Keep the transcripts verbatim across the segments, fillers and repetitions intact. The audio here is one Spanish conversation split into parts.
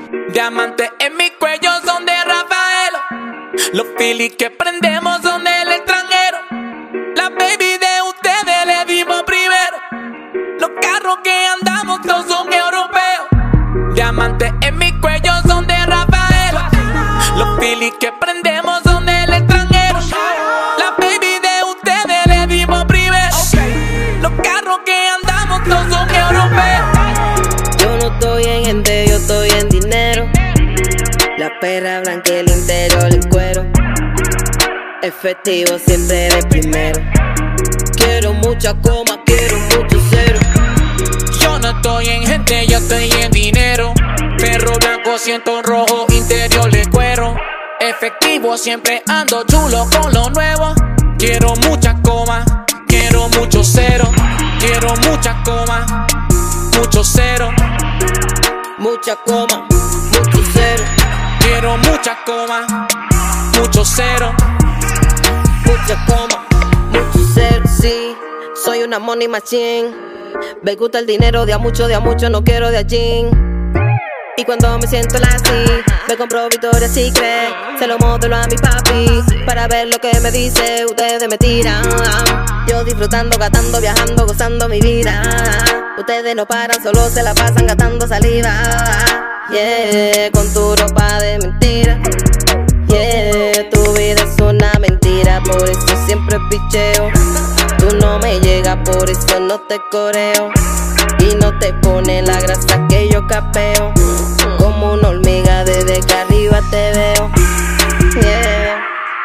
Diamantes en mi cuello son de Rafaelo. Los filis que prendemos son del extranjero. La baby de ustedes le dimos primero. Los carros que andamos todos son europeos. Diamantes en mi cuello son de Rafaelo. Los filis que prendemos son del extranjero. La baby de ustedes le dimos primero. Los carros que andamos todos son europeos. Yo no estoy en gente, yo estoy en dinero. La perra blanca, el interior, el cuero. Efectivo siempre de primero. Quiero mucha coma, quiero mucho cero. Yo no estoy en gente, yo estoy en dinero. Perro blanco, siento rojo, interior de cuero. Efectivo siempre ando chulo con lo nuevo. Quiero mucha coma, quiero mucho cero. Quiero mucha coma, mucho cero. Mucha coma, mucho cero. Quiero mucha coma, mucho cero. Mucha coma, mucho cero, sí. Soy una money machine. Me gusta el dinero, de a mucho, de a mucho, no quiero de a jean. Y cuando me siento así, me compro Victoria's Secret. Se lo modelo a mi papi, para ver lo que me dice, ustedes me tiran. Yo disfrutando, gastando, viajando, gozando mi vida. Ustedes no paran, solo se la pasan gastando saliva. Yeah, con tu ropa de mentira. Yeah, tu vida es una mentira, por eso siempre picheo. Tú no me llegas, por eso no te coreo. Y no te pone la grasa que yo capeo. Como una hormiga desde que arriba te veo. Yeah.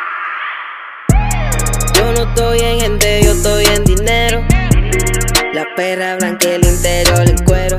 Yo no estoy en gente, yo estoy en dinero. La perra blanca, el interior, el cuero.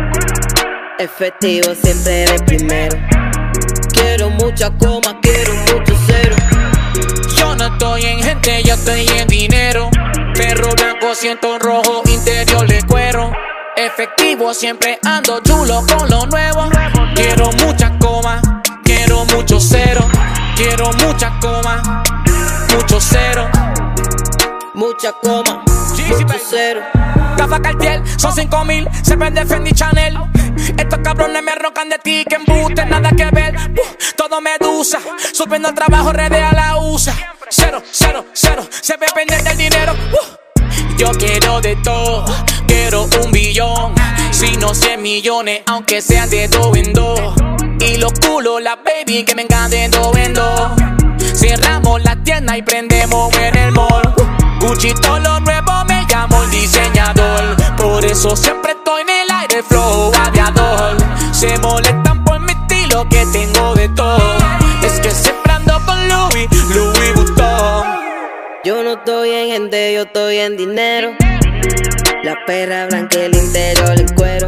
Efectivo siempre de primero. Quiero mucha coma, quiero mucho cero. Yo no estoy en gente, yo estoy en dinero. Perro blanco, siento rojo, interior de cuero. Efectivo siempre ando chulo con lo nuevo. Quiero mucha coma, quiero mucho cero. Quiero mucha coma, mucho cero. Mucha coma, mucho cero. Gafas Cartier, son cinco mil, se vende Fendi Chanel. Estos cabrones me roncan de ti, que embuste, nada que ver. uh, Todo medusa, subiendo el trabajo, redes a la U S A. Cero, cero, cero, se ve pendiente del dinero. uh. Yo quiero de todo, quiero un billón. Si no cien millones, aunque sean de dos en dos. Y los culos, la baby, que me encanten dos en dos. Cerramos la tienda y prendemos en el mall. Gucci, todo lo nuevo, me llamo el diseñador. Por eso siempre estoy en el aire, flow aviador. Se molestan por mi estilo, que tengo de todo. Es que siempre ando con Louis, Louis Vuitton. Yo no estoy en gente, yo estoy en dinero. La perra blanca, el interior, el cuero.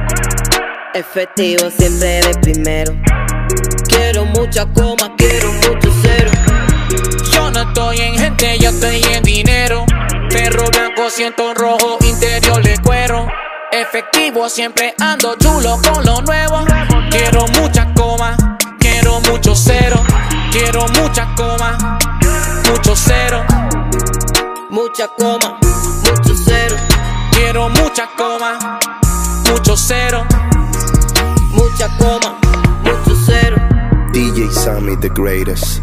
Efectivo siempre de primero. Quiero mucha coma, quiero mucho cero. Yo no estoy en gente, yo estoy en dinero. Perro blanco, siento rojo, interior de cuero. Efectivo siempre ando chulo con lo nuevo. Quiero mucha coma, quiero mucho cero. Quiero mucha coma, mucho cero. Mucha coma, mucho cero. Quiero mucha coma, mucho cero. Mucha coma, mucho cero. D J Sammy the greatest.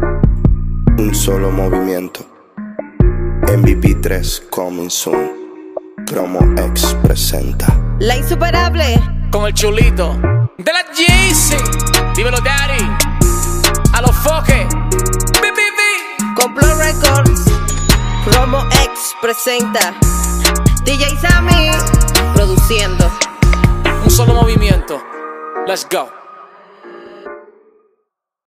Un solo movimiento. M V P tres coming soon. Cromo X presenta La insuperable con el chulito de la Jay-Z. Dímelo, daddy. A los foques. B B B. Complot Records. Cromo X presenta D J Sammy produciendo. Un solo movimiento. Let's go.